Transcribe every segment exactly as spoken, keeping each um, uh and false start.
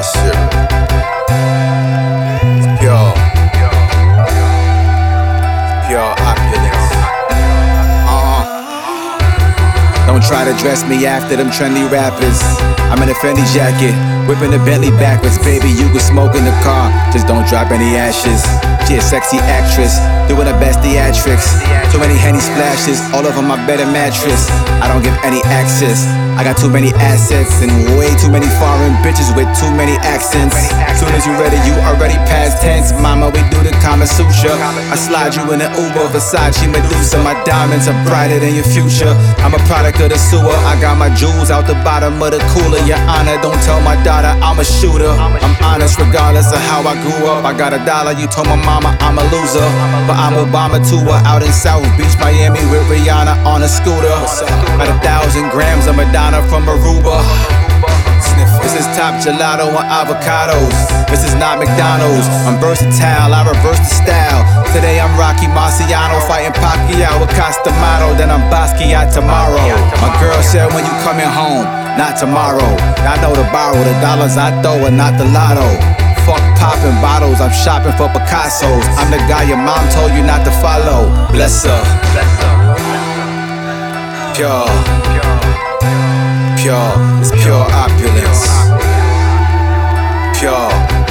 shit. It's pure. Pure opulence. Uh-uh. Don't try to dress me after them trendy rappers. I'm in a Fendi jacket, whipping the Bentley backwards. Baby, you can smoke in the car, just don't drop any ashes. She a sexy actress, doing her best theatrics. Too many Henny splashes, all over my bed and mattress. I don't give any access, I got too many assets and way too many foreign bitches with too many accents. Soon as you ready, you already past tense. Mama, we do the Kama Sutra. I slide you in an Uber, Versace, Medusa. My diamonds are brighter than your future. I'm a product of the sewer, I got my jewels out the bottom of the cooler. Your honor, don't tell my daughter I'm a shooter. I'm honest regardless of how I grew up. I got a dollar, you told my mama I'm a loser. But I'm Obama to her out in South Beach, Miami with Rihanna on a scooter. Got a thousand grams of Madonna from Aruba. This is top gelato on avocados. This is not McDonald's. I'm versatile, I reverse the style. Today I'm Rocky Marciano fighting Pacquiao with Costamato. Then I'm Basquiat tomorrow. My girl said when you coming home, not tomorrow. I know to borrow the dollars I throw and not the lotto. Fuck popping bottles, I'm shopping for Picassos. I'm the guy your mom told you not to follow. Bless her. Pure. Pure. It's pure opulence. Pure.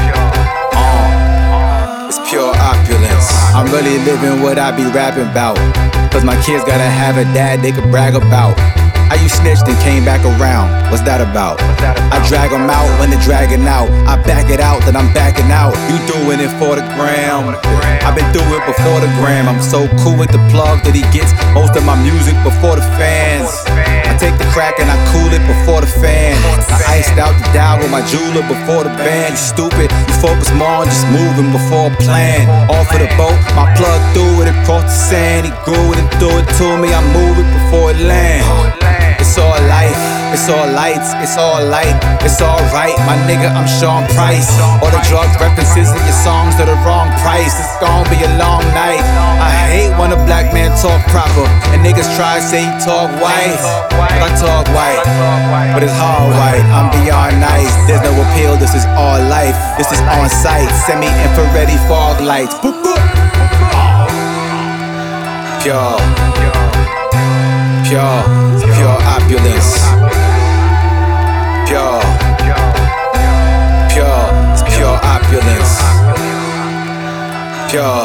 Uh. It's pure opulence. I'm really living what I be rapping about. Cause my kids gotta have a dad they could brag about. How you snitched and came back around? What's that about? I drag them out when they're dragging out. I back it out, then I'm backing out. You doing it for the gram. I've been through it before the gram. I'm so cool with the plug that he gets most of my music before the fans. I take the crack and I cool it before the fan. I iced out the dial with my jeweler before the band. You stupid, you focus more on just moving before a plan. Off of the boat, my plug threw it across the sand. He grew it and threw it to me. I move it before it land. It's all life, it's all lights, it's all light, it's alright, my nigga, I'm Sean Price. All the drug references in your songs are the wrong price. It's gonna be a long night. I hate when a black man talk proper and niggas try to say he talk white. But I talk white, but it's hard white. I'm beyond nice, there's no appeal, this is all life. This is on sight, semi-infrared fog lights. Pure. Pure, pure opulence. Pure, pure, it's pure opulence. Pure,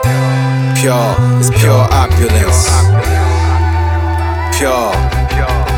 pure, it's pure opulence. Pure.